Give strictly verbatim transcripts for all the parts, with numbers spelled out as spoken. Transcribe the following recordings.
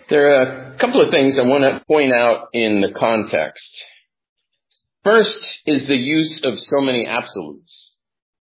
There are a couple of things I want to point out in the context. First is the use of so many absolutes.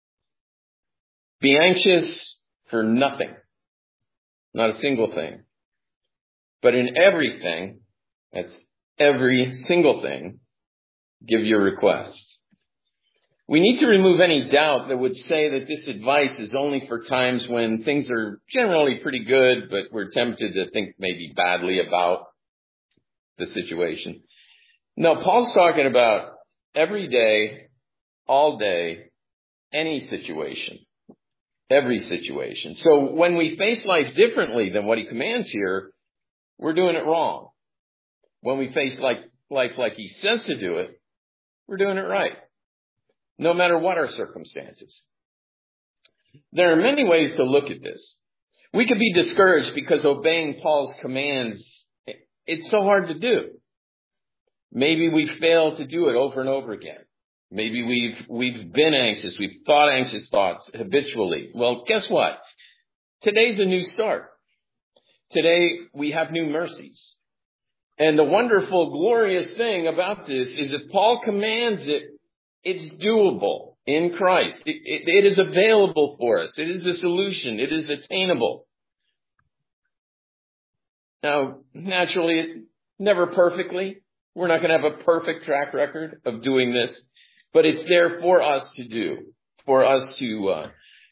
Be anxious for nothing, not a single thing. But in everything, that's every single thing, give your requests. We need to remove any doubt that would say that this advice is only for times when things are generally pretty good, but we're tempted to think maybe badly about the situation. No, Paul's talking about every day, all day, any situation, every situation. So when we face life differently than what he commands here, we're doing it wrong. When we face like life like he says to do it, we're doing it right. No matter what our circumstances. There are many ways to look at this. We could be discouraged because obeying Paul's commands, it's so hard to do. Maybe we fail to do it over and over again. Maybe we've, we've been anxious. We've thought anxious thoughts habitually. Well, guess what? Today's a new start. Today we have new mercies. And the wonderful, glorious thing about this is if Paul commands it, it's doable in Christ. It, it, it is available for us. It is a solution. It is attainable. Now, naturally, it, never perfectly. We're not going to have a perfect track record of doing this, but it's there for us to do, for us to uh,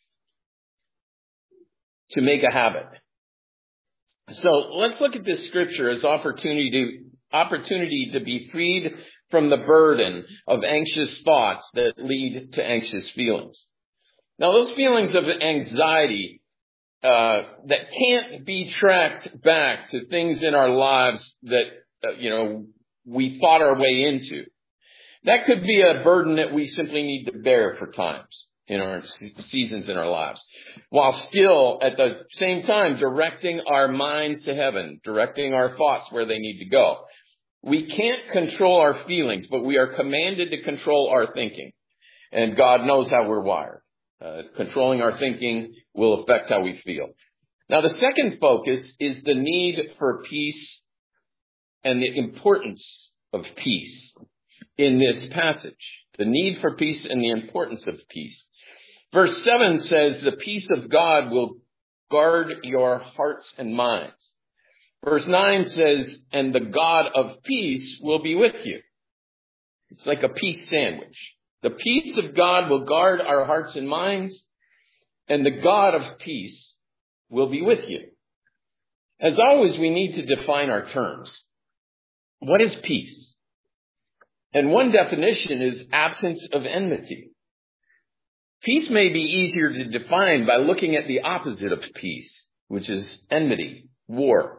to make a habit. So let's look at this scripture as opportunity to, opportunity to be freed from the burden of anxious thoughts that lead to anxious feelings. Now, those feelings of anxiety uh, that can't be tracked back to things in our lives that, uh, you know, we thought our way into. That could be a burden that we simply need to bear for times in our seasons in our lives, while still at the same time directing our minds to heaven, directing our thoughts where they need to go. We can't control our feelings, but we are commanded to control our thinking. And God knows how we're wired. Uh, controlling our thinking will affect how we feel. Now, the second focus is the need for peace and the importance of peace in this passage. The need for peace and the importance of peace. Verse seven says, the peace of God will guard your hearts and minds. Verse nine says, and the God of peace will be with you. It's like a peace sandwich. The peace of God will guard our hearts and minds, and the God of peace will be with you. As always, we need to define our terms. What is peace? And one definition is absence of enmity. Peace may be easier to define by looking at the opposite of peace, which is enmity, war.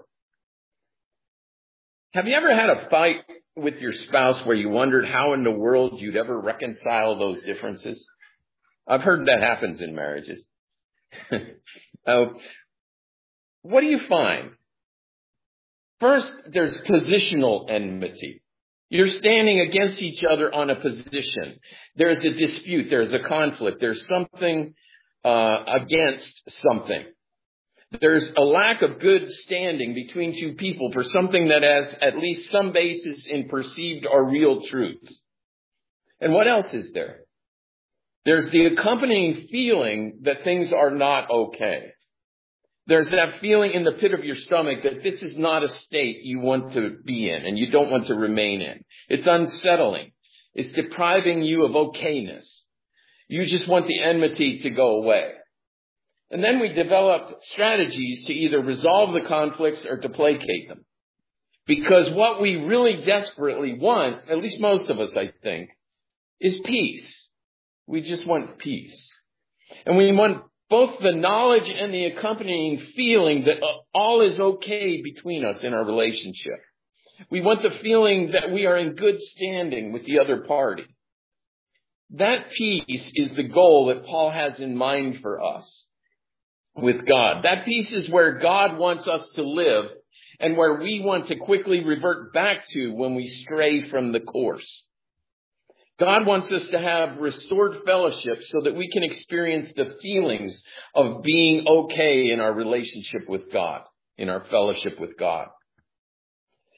Have you ever had a fight with your spouse where you wondered how in the world you'd ever reconcile those differences? I've heard that happens in marriages. uh, what do you find? First, there's positional enmity. You're standing against each other on a position. There's a dispute. There's a conflict. There's something uh, against something. There's a lack of good standing between two people for something that has at least some basis in perceived or real truth. And what else is there? There's the accompanying feeling that things are not okay. There's that feeling in the pit of your stomach that this is not a state you want to be in and you don't want to remain in. It's unsettling. It's depriving you of okayness. You just want the enmity to go away. And then we develop strategies to either resolve the conflicts or to placate them. Because what we really desperately want, at least most of us, I think, is peace. We just want peace. And we want both the knowledge and the accompanying feeling that all is okay between us in our relationship. We want the feeling that we are in good standing with the other party. That peace is the goal that Paul has in mind for us with God. That peace is where God wants us to live and where we want to quickly revert back to when we stray from the course. God wants us to have restored fellowship so that we can experience the feelings of being okay in our relationship with God, in our fellowship with God.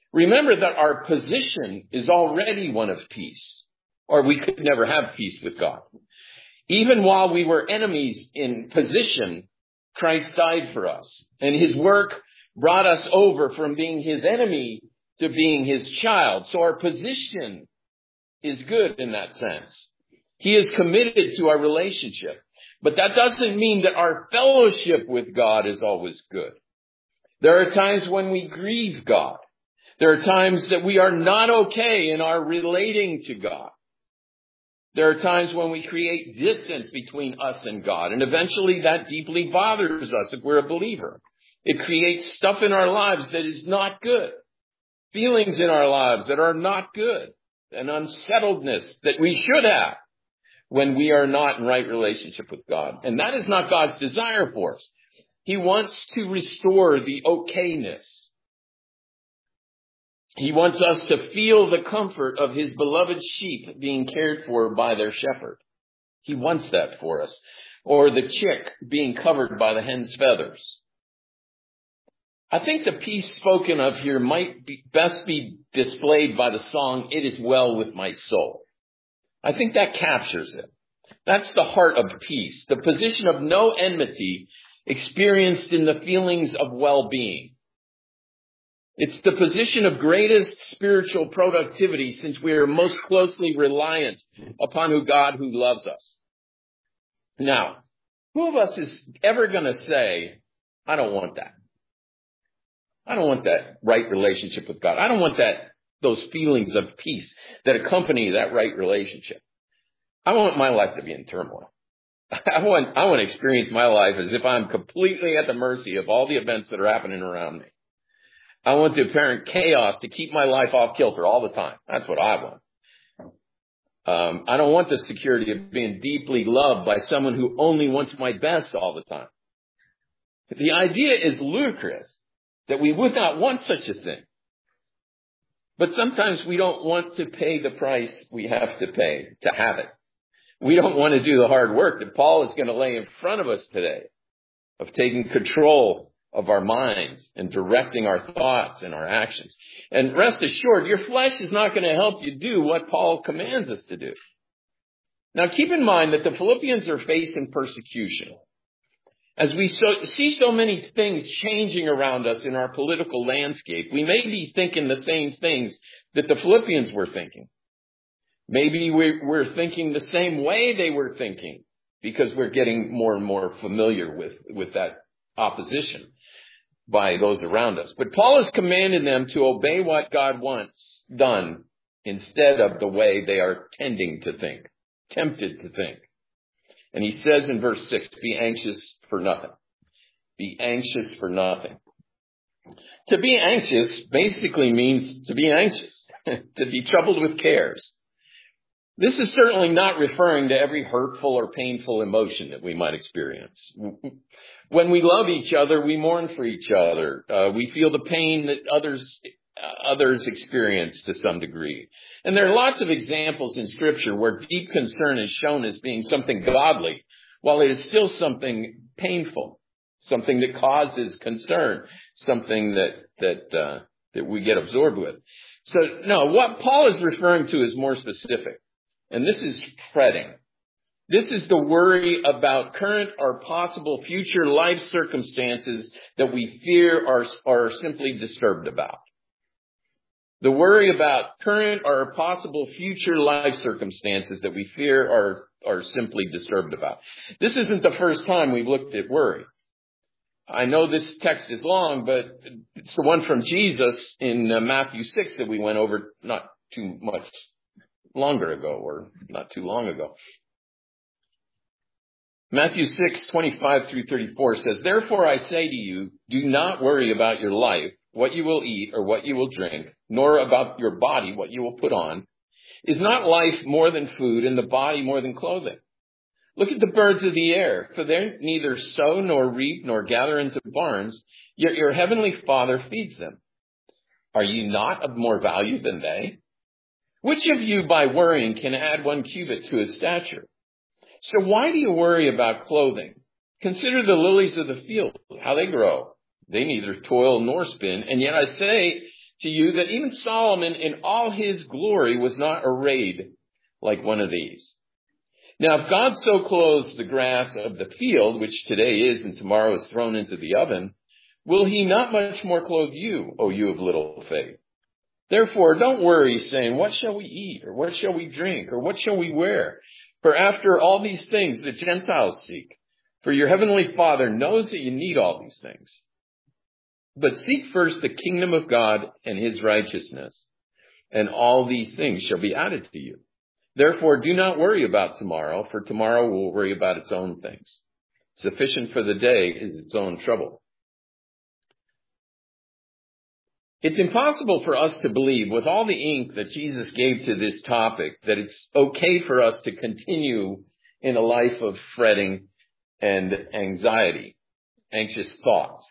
Remember that our position is already one of peace, or we could never have peace with God. Even while we were enemies in position, Christ died for us, and his work brought us over from being his enemy to being his child. So our position is good in that sense. He is committed to our relationship. But that doesn't mean that our fellowship with God is always good. There are times when we grieve God. There are times that we are not okay in our relating to God. There are times when we create distance between us and God, and eventually that deeply bothers us if we're a believer. It creates stuff in our lives that is not good, feelings in our lives that are not good, an unsettledness that we should have when we are not in right relationship with God. And that is not God's desire for us. He wants to restore the okayness. He wants us to feel the comfort of his beloved sheep being cared for by their shepherd. He wants that for us. Or the chick being covered by the hen's feathers. I think the peace spoken of here might be, best be displayed by the song, "It Is Well With My Soul." I think that captures it. That's the heart of peace, the position of no enmity experienced in the feelings of well-being. It's the position of greatest spiritual productivity since we are most closely reliant upon who God who loves us. Now, who of us is ever going to say, I don't want that? I don't want that right relationship with God. I don't want that, those feelings of peace that accompany that right relationship. I want my life to be in turmoil. I want, I want to experience my life as if I'm completely at the mercy of all the events that are happening around me. I want the apparent chaos to keep my life off kilter all the time. That's what I want. Um, I don't want the security of being deeply loved by someone who only wants my best all the time. The idea is ludicrous that we would not want such a thing. But sometimes we don't want to pay the price we have to pay to have it. We don't want to do the hard work that Paul is going to lay in front of us today of taking control of our minds and directing our thoughts and our actions. And rest assured, your flesh is not going to help you do what Paul commands us to do. Now keep in mind that the Philippians are facing persecution. As we so, see so many things changing around us in our political landscape, we may be thinking the same things that the Philippians were thinking. Maybe we're, we're thinking the same way they were thinking because we're getting more and more familiar with, with that opposition by those around us. But Paul is commanding them to obey what God wants done instead of the way they are tending to think, tempted to think. And he says in verse six, be anxious for nothing. Be anxious for nothing. To be anxious basically means to be anxious, to be troubled with cares. This is certainly not referring to every hurtful or painful emotion that we might experience. When we love each other, we mourn for each other. Uh, we feel the pain that others uh, others experience to some degree. And there are lots of examples in Scripture where deep concern is shown as being something godly, while it is still something painful, something that causes concern, something that that uh, that we get absorbed with. So, no, what Paul is referring to is more specific. And this is fretting. This is the worry about current or possible future life circumstances that we fear or are simply disturbed about. The worry about current or possible future life circumstances that we fear or are simply disturbed about. This isn't the first time we've looked at worry. I know this text is long, but it's the one from Jesus in uh, Matthew six that we went over not too much longer ago, or not too long ago. Matthew six, twenty-five through thirty-four says, therefore I say to you, do not worry about your life, what you will eat or what you will drink, nor about your body, what you will put on. Is not life more than food and the body more than clothing? Look at the birds of the air, for they neither sow nor reap nor gather into barns, yet your heavenly Father feeds them. Are you not of more value than they? Which of you by worrying can add one cubit to his stature? So why do you worry about clothing? Consider the lilies of the field, how they grow. They neither toil nor spin, and yet I say to you that even Solomon in all his glory was not arrayed like one of these. Now, if God so clothes the grass of the field, which today is and tomorrow is thrown into the oven, will he not much more clothe you, O you of little faith? Therefore, don't worry, saying, what shall we eat, or what shall we drink, or what shall we wear? For after all these things the Gentiles seek. For your heavenly Father knows that you need all these things. But seek first the kingdom of God and his righteousness, and all these things shall be added to you. Therefore, do not worry about tomorrow, for tomorrow will worry about its own things. Sufficient for the day is its own trouble. It's impossible for us to believe, with all the ink that Jesus gave to this topic, that it's okay for us to continue in a life of fretting and anxiety, anxious thoughts.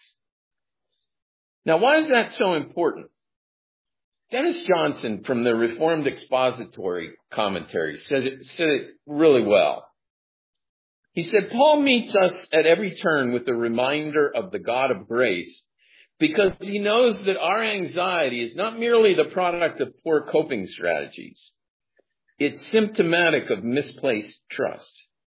Now, why is that so important? Dennis Johnson from the Reformed Expository Commentary said it, said it really well. He said, Paul meets us at every turn with the reminder of the God of grace, because he knows that our anxiety is not merely the product of poor coping strategies. It's symptomatic of misplaced trust.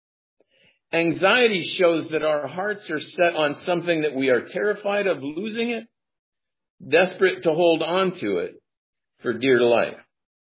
Anxiety shows that our hearts are set on something that we are terrified of losing it, desperate to hold on to it for dear life.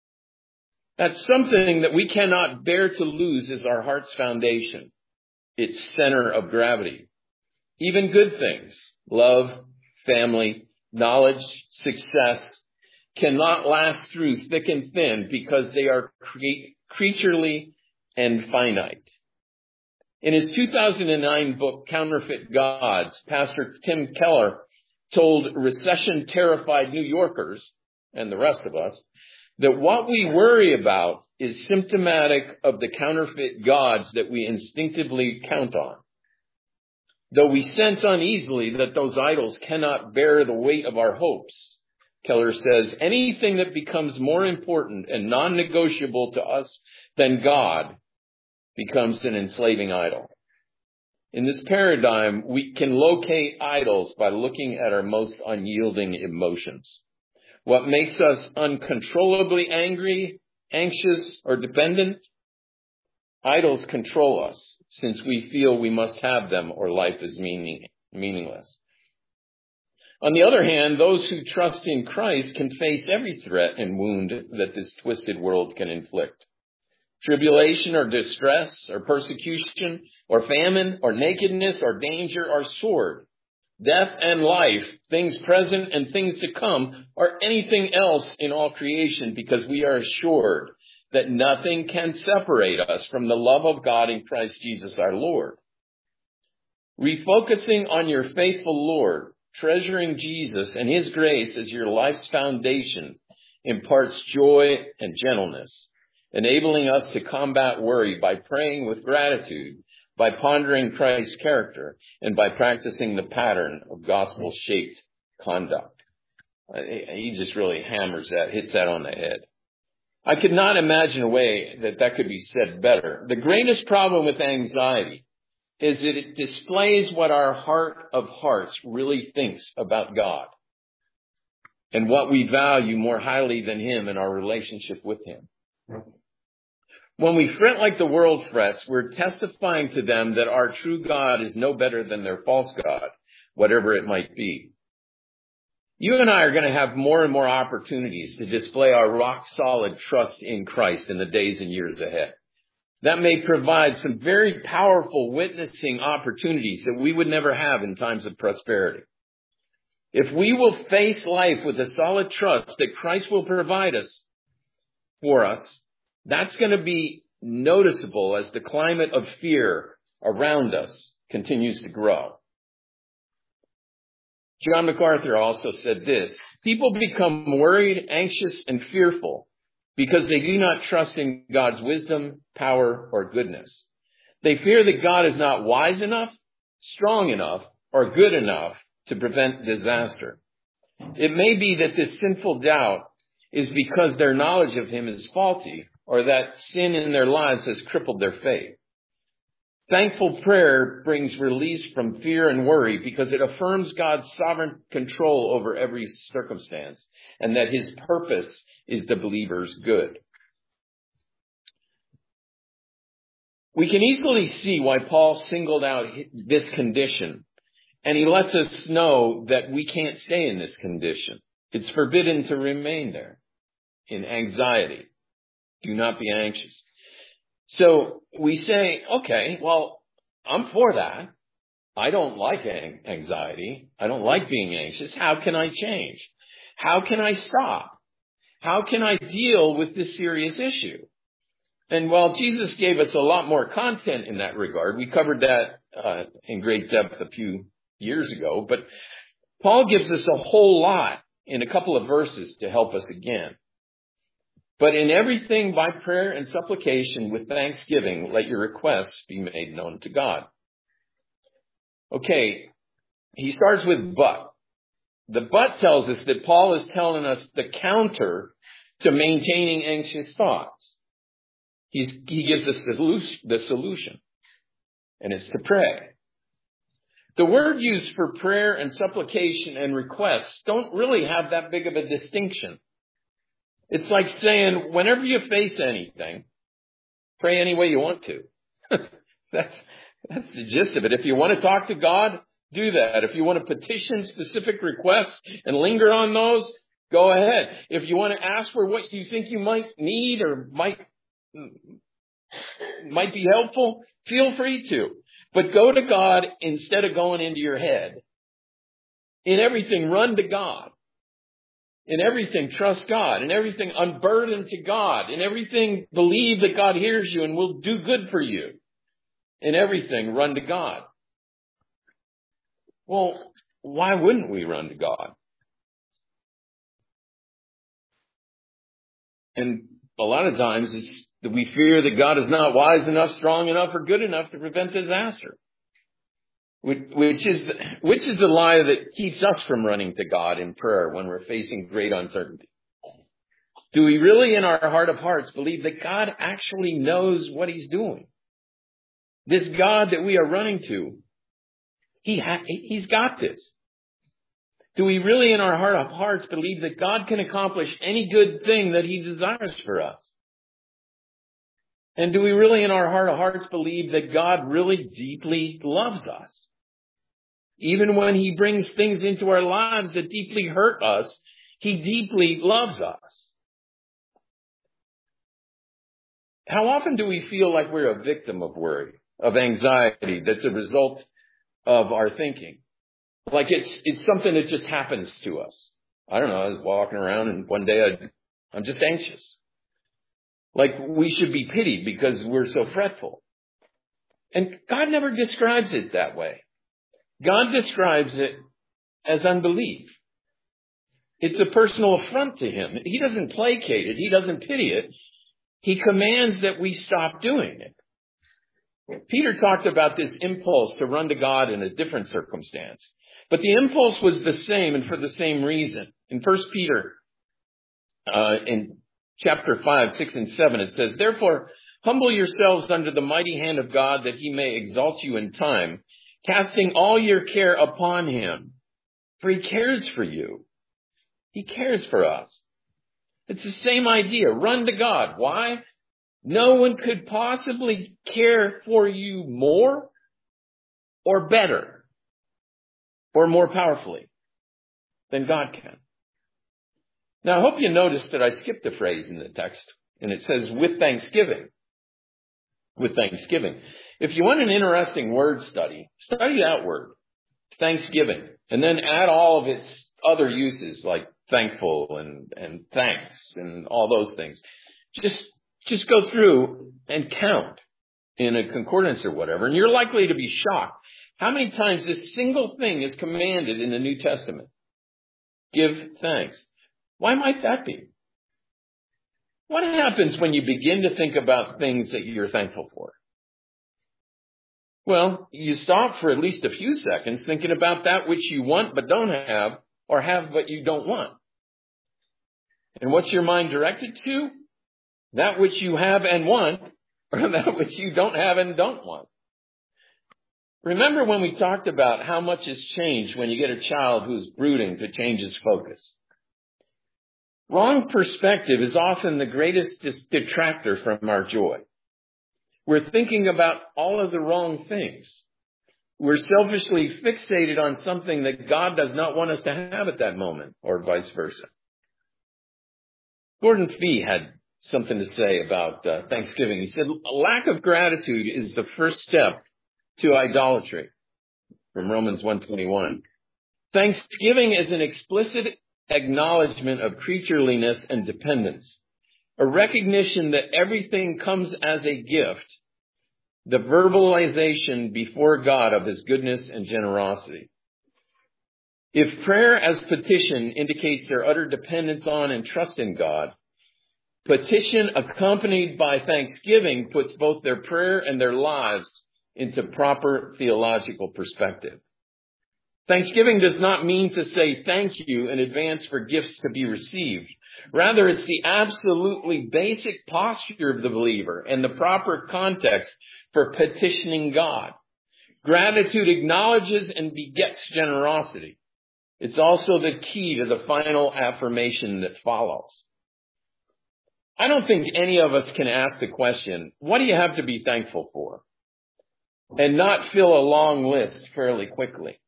That something that we cannot bear to lose is our heart's foundation, its center of gravity. Even good things, love, family, knowledge, success, cannot last through thick and thin because they are cre- creaturely and finite. In his two thousand nine book, Counterfeit Gods, Pastor Tim Keller told recession-terrified New Yorkers, and the rest of us, that what we worry about is symptomatic of the counterfeit gods that we instinctively count on. Though we sense uneasily that those idols cannot bear the weight of our hopes, Keller says, anything that becomes more important and non-negotiable to us than God becomes an enslaving idol. In this paradigm, we can locate idols by looking at our most unyielding emotions. What makes us uncontrollably angry, anxious, or dependent? Idols control us, since we feel we must have them or life is meaning, meaningless. On the other hand, those who trust in Christ can face every threat and wound that this twisted world can inflict. Tribulation or distress or persecution or famine or nakedness or danger or sword, death and life, things present and things to come, or anything else in all creation, because we are assured that nothing can separate us from the love of God in Christ Jesus our Lord. Refocusing on your faithful Lord, treasuring Jesus and his grace as your life's foundation, imparts joy and gentleness, enabling us to combat worry by praying with gratitude, by pondering Christ's character, and by practicing the pattern of gospel-shaped conduct. He just really hammers that, hits that on the head. I could not imagine a way that that could be said better. The greatest problem with anxiety is that it displays what our heart of hearts really thinks about God and what we value more highly than him in our relationship with him. When we fret like the world frets, we're testifying to them that our true God is no better than their false God, whatever it might be. You and I are going to have more and more opportunities to display our rock-solid trust in Christ in the days and years ahead. That may provide some very powerful witnessing opportunities that we would never have in times of prosperity. If we will face life with a solid trust that Christ will provide us for us, that's going to be noticeable as the climate of fear around us continues to grow. John MacArthur also said this: people become worried, anxious, and fearful because they do not trust in God's wisdom, power, or goodness. They fear that God is not wise enough, strong enough, or good enough to prevent disaster. It may be that this sinful doubt is because their knowledge of him is faulty, or that sin in their lives has crippled their faith. Thankful prayer brings release from fear and worry because it affirms God's sovereign control over every circumstance and that his purpose is the believer's good. We can easily see why Paul singled out this condition, and he lets us know that we can't stay in this condition. It's forbidden to remain there in anxiety. Do not be anxious. So we say, okay, well, I'm for that. I don't like anxiety. I don't like being anxious. How can I change? How can I stop? How can I deal with this serious issue? And while Jesus gave us a lot more content in that regard, we covered that uh, in great depth a few years ago, but Paul gives us a whole lot in a couple of verses to help us again. But in everything by prayer and supplication with thanksgiving, let your requests be made known to God. Okay, he starts with but. The but tells us that Paul is telling us the counter to maintaining anxious thoughts. He's, he gives us the solution, and it's to pray. The word used for prayer and supplication and requests don't really have that big of a distinction. It's like saying, whenever you face anything, pray any way you want to. that's, that's the gist of it. If you want to talk to God, do that. If you want to petition specific requests and linger on those, go ahead. If you want to ask for what you think you might need or might, might be helpful, feel free to. But go to God instead of going into your head. In everything, run to God. In everything, trust God. In everything, unburden to God. In everything, believe that God hears you and will do good for you. In everything, run to God. Well, why wouldn't we run to God? And a lot of times it's that we fear that God is not wise enough, strong enough, or good enough to prevent disaster. Which is, which is the lie that keeps us from running to God in prayer when we're facing great uncertainty. Do we really in our heart of hearts believe that God actually knows what he's doing? This God that we are running to, he ha- he's got this. Do we really in our heart of hearts believe that God can accomplish any good thing that he desires for us? And do we really in our heart of hearts believe that God really deeply loves us? Even when he brings things into our lives that deeply hurt us, he deeply loves us. How often do we feel like we're a victim of worry, of anxiety that's a result of our thinking? Like it's it's something that just happens to us. I don't know, I was walking around and one day I, I'm just anxious. Like we should be pitied because we're so fretful. And God never describes it that way. God describes it as unbelief. It's a personal affront to him. He doesn't placate it. He doesn't pity it. He commands that we stop doing it. Peter talked about this impulse to run to God in a different circumstance. But the impulse was the same and for the same reason. In First Peter, uh, in chapter five, six, and seven, it says, "Therefore, humble yourselves under the mighty hand of God that he may exalt you in time, casting all your care upon him, for he cares for you." He cares for us. It's the same idea. Run to God. Why? No one could possibly care for you more or better or more powerfully than God can. Now, I hope you noticed that I skipped a phrase in the text, and it says, with thanksgiving. With thanksgiving. If you want an interesting word study, study that word, thanksgiving, and then add all of its other uses like thankful and, and thanks and all those things. Just, just go through and count in a concordance or whatever, and you're likely to be shocked how many times this single thing is commanded in the New Testament. Give thanks. Why might that be? What happens when you begin to think about things that you're thankful for? Well, you stop for at least a few seconds thinking about that which you want but don't have, or have but you don't want. And what's your mind directed to? That which you have and want, or that which you don't have and don't want. Remember when we talked about how much has changed when you get a child who's brooding to change his focus? Wrong perspective is often the greatest detractor from our joy. We're thinking about all of the wrong things. We're selfishly fixated on something that God does not want us to have at that moment, or vice versa. Gordon Fee had something to say about uh, Thanksgiving. He said, a lack of gratitude is the first step to idolatry, from Romans one twenty-one. Thanksgiving is an explicit acknowledgement of creatureliness and dependence, a recognition that everything comes as a gift, the verbalization before God of his goodness and generosity. If prayer as petition indicates their utter dependence on and trust in God, petition accompanied by thanksgiving puts both their prayer and their lives into proper theological perspective. Thanksgiving does not mean to say thank you in advance for gifts to be received. Rather, it's the absolutely basic posture of the believer and the proper context for petitioning God. Gratitude acknowledges and begets generosity. It's also the key to the final affirmation that follows. I don't think any of us can ask the question, what do you have to be thankful for? And not fill a long list fairly quickly.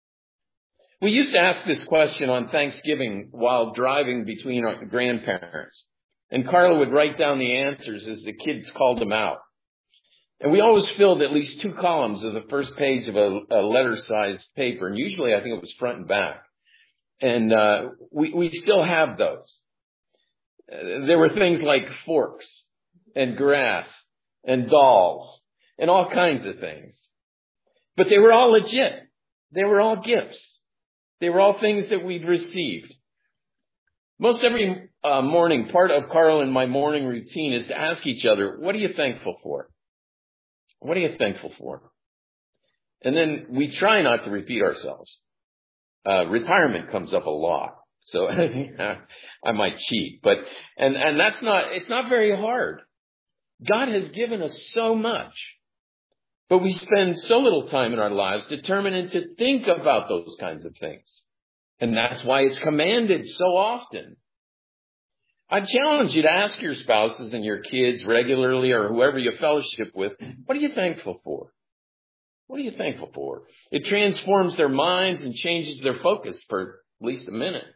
We used to ask this question on Thanksgiving while driving between our grandparents. And Carla would write down the answers as the kids called them out. And we always filled at least two columns of the first page of a, a letter-sized paper. And usually I think it was front and back. And uh, we, we still have those. Uh, there were things like forks and grass and dolls and all kinds of things. But they were all legit. They were all gifts. They were all things that we'd received. Most every uh, morning, part of Carl and my morning routine is to ask each other, what are you thankful for? What are you thankful for? And then we try not to repeat ourselves. Uh, retirement comes up a lot. So I might cheat, but, and, and that's not, it's not very hard. God has given us so much, but we spend so little time in our lives determining to think about those kinds of things. And that's why it's commanded so often. I challenge you to ask your spouses and your kids regularly, or whoever you fellowship with, what are you thankful for? What are you thankful for? It transforms their minds and changes their focus for at least a minute.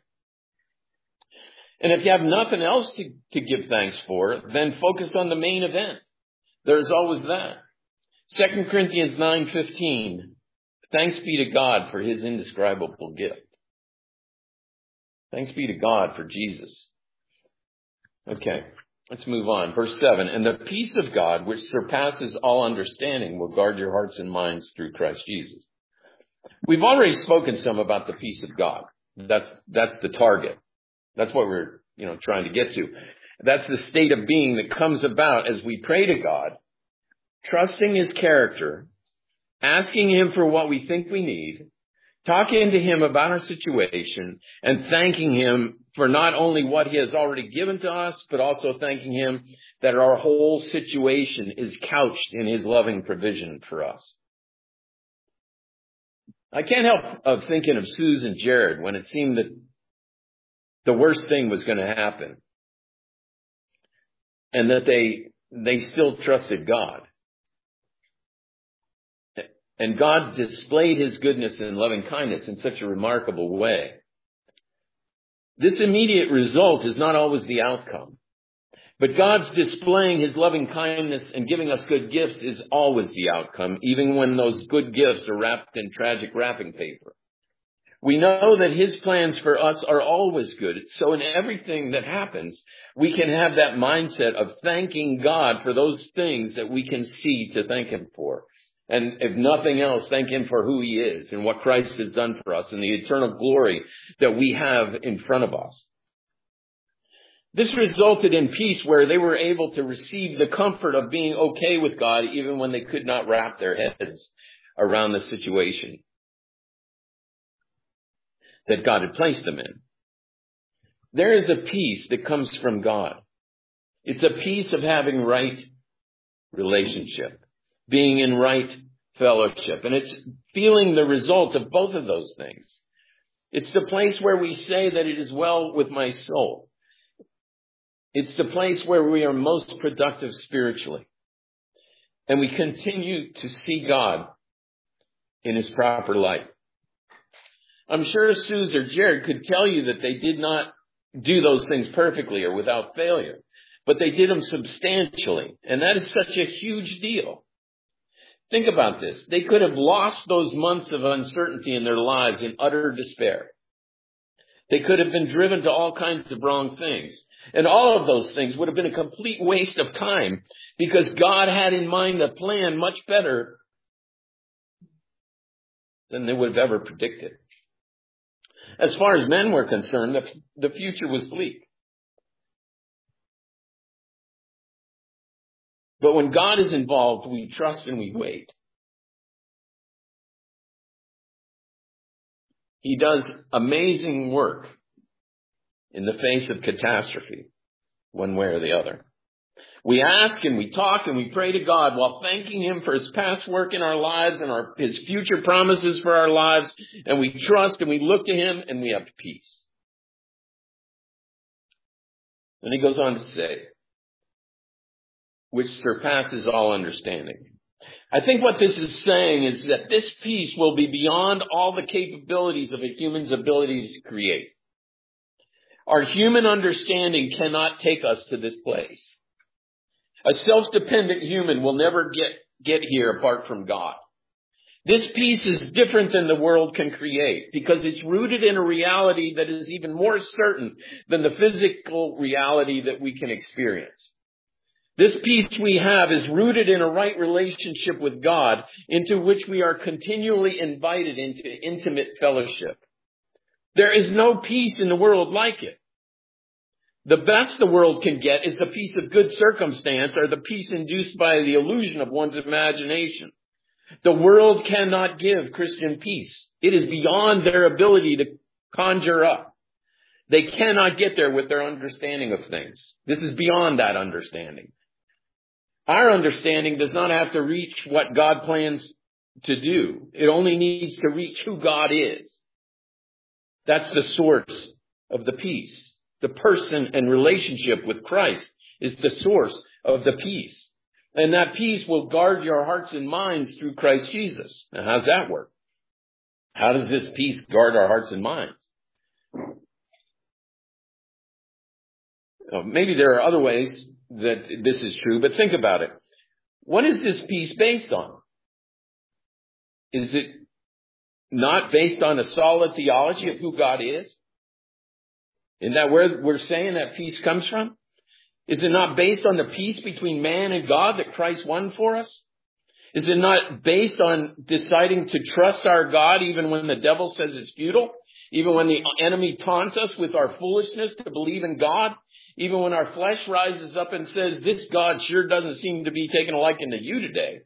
And if you have nothing else to, to give thanks for, then focus on the main event. There's always that. Second Corinthians nine fifteen. Thanks be to God for his indescribable gift. Thanks be to God for Jesus. Okay, let's move on. Verse seven. And the peace of God, which surpasses all understanding, will guard your hearts and minds through Christ Jesus. We've already spoken some about the peace of God. That's, that's the target. That's what we're, you know, trying to get to. That's the state of being that comes about as we pray to God, trusting his character, asking him for what we think we need, talking to him about our situation, and thanking him for not only what he has already given to us, but also thanking him that our whole situation is couched in his loving provision for us. I can't help of thinking of Susan and Jared when it seemed that the worst thing was going to happen, and that they they still trusted God. And God displayed his goodness and loving kindness in such a remarkable way. This immediate result is not always the outcome, but God's displaying his loving kindness and giving us good gifts is always the outcome, even when those good gifts are wrapped in tragic wrapping paper. We know that his plans for us are always good. So in everything that happens, we can have that mindset of thanking God for those things that we can see to thank him for. And if nothing else, thank him for who he is and what Christ has done for us and the eternal glory that we have in front of us. This resulted in peace where they were able to receive the comfort of being okay with God even when they could not wrap their heads around the situation that God had placed them in. There is a peace that comes from God. It's a peace of having right relationship, being in right fellowship. And it's feeling the result of both of those things. It's the place where we say that it is well with my soul. It's the place where we are most productive spiritually. And we continue to see God in his proper light. I'm sure Suze or Jared could tell you that they did not do those things perfectly or without failure, but they did them substantially. And that is such a huge deal. Think about this. They could have lost those months of uncertainty in their lives in utter despair. They could have been driven to all kinds of wrong things. And all of those things would have been a complete waste of time because God had in mind a plan much better than they would have ever predicted. As far as men were concerned, the, the future was bleak. But when God is involved, we trust and we wait. He does amazing work in the face of catastrophe, one way or the other. We ask and we talk and we pray to God while thanking him for his past work in our lives and our, his future promises for our lives. And we trust and we look to him and we have peace. Then he goes on to say, which surpasses all understanding. I think what this is saying is that this peace will be beyond all the capabilities of a human's ability to create. Our human understanding cannot take us to this place. A self-dependent human will never get, get here apart from God. This peace is different than the world can create because it's rooted in a reality that is even more certain than the physical reality that we can experience. This peace we have is rooted in a right relationship with God into which we are continually invited into intimate fellowship. There is no peace in the world like it. The best the world can get is the peace of good circumstance or the peace induced by the illusion of one's imagination. The world cannot give Christian peace. It is beyond their ability to conjure up. They cannot get there with their understanding of things. This is beyond that understanding. Our understanding does not have to reach what God plans to do. It only needs to reach who God is. That's the source of the peace. The person and relationship with Christ is the source of the peace. And that peace will guard your hearts and minds through Christ Jesus. Now, how's that work? How does this peace guard our hearts and minds? Now, maybe there are other ways that this is true, but think about it. What is this peace based on? Is it not based on a solid theology of who God is? Isn't that where we're saying that peace comes from? Is it not based on the peace between man and God that Christ won for us? Is it not based on deciding to trust our God even when the devil says it's futile? Even when the enemy taunts us with our foolishness to believe in God? Even when our flesh rises up and says, this God sure doesn't seem to be taking a liking to you today.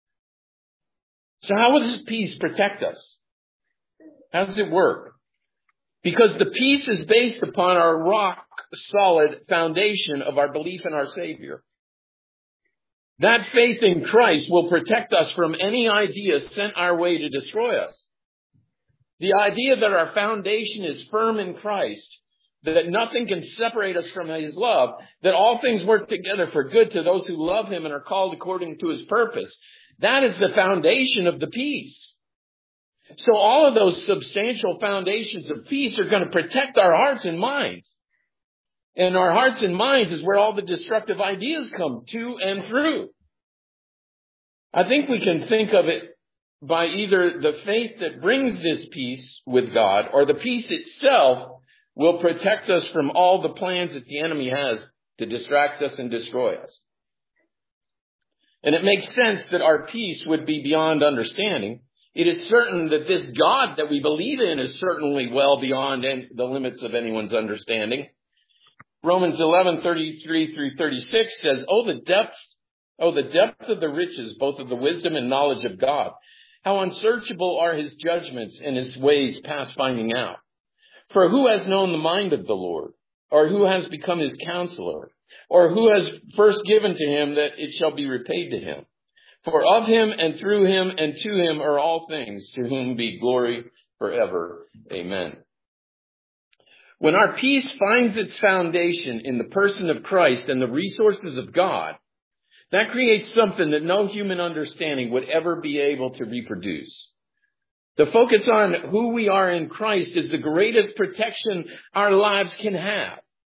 So how will this peace protect us? How does it work? Because the peace is based upon our rock-solid foundation of our belief in our Savior. That faith in Christ will protect us from any idea sent our way to destroy us. The idea that our foundation is firm in Christ, that nothing can separate us from his love, that all things work together for good to those who love him and are called according to his purpose. That is the foundation of the peace. So all of those substantial foundations of peace are going to protect our hearts and minds. And our hearts and minds is where all the destructive ideas come to and through. I think we can think of it by either the faith that brings this peace with God or the peace itself will protect us from all the plans that the enemy has to distract us and destroy us. And it makes sense that our peace would be beyond understanding. It is certain that this God that we believe in is certainly well beyond the limits of anyone's understanding. Romans eleven, thirty-three through thirty-six says, Oh, the depth, oh, the depth of the riches, both of the wisdom and knowledge of God. How unsearchable are his judgments and his ways past finding out. For who has known the mind of the Lord? Or who has become his counselor? Or who has first given to him that it shall be repaid to him? For of him and through him and to him are all things, to whom be glory forever. Amen. When our peace finds its foundation in the person of Christ and the resources of God, that creates something that no human understanding would ever be able to reproduce. The focus on who we are in Christ is the greatest protection our lives can have.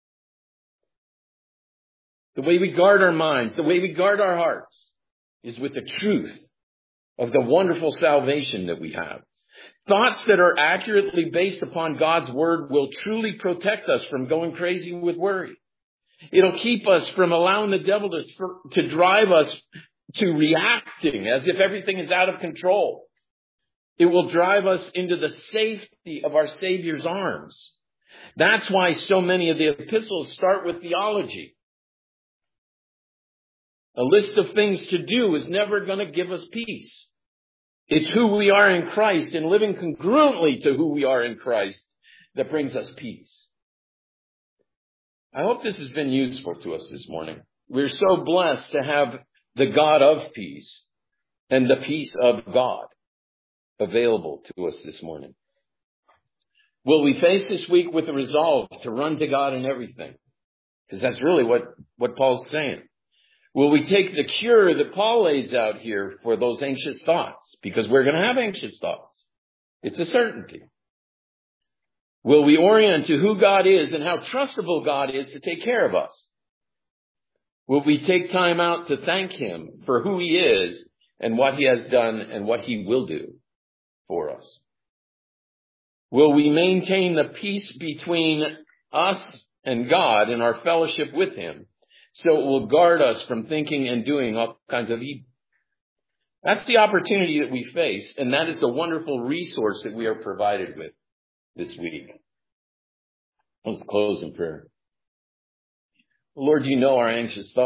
The way we guard our minds, the way we guard our hearts, is with the truth of the wonderful salvation that we have. Thoughts that are accurately based upon God's word will truly protect us from going crazy with worry. It'll keep us from allowing the devil to, to drive us to reacting as if everything is out of control. It will drive us into the safety of our Savior's arms. That's why so many of the epistles start with theology. A list of things to do is never going to give us peace. It's who we are in Christ and living congruently to who we are in Christ that brings us peace. I hope this has been useful to us this morning. We're so blessed to have the God of peace and the peace of God available to us this morning. Will we face this week with a resolve to run to God in everything? Because that's really what, what Paul's saying. Will we take the cure that Paul lays out here for those anxious thoughts? Because we're going to have anxious thoughts. It's a certainty. Will we orient to who God is and how trustable God is to take care of us? Will we take time out to thank him for who he is and what he has done and what he will do for us? Will we maintain the peace between us and God in our fellowship with him, so it will guard us from thinking and doing all kinds of evil? That's the opportunity that we face, and that is the wonderful resource that we are provided with this week. Let's close in prayer. Lord, you know our anxious thoughts.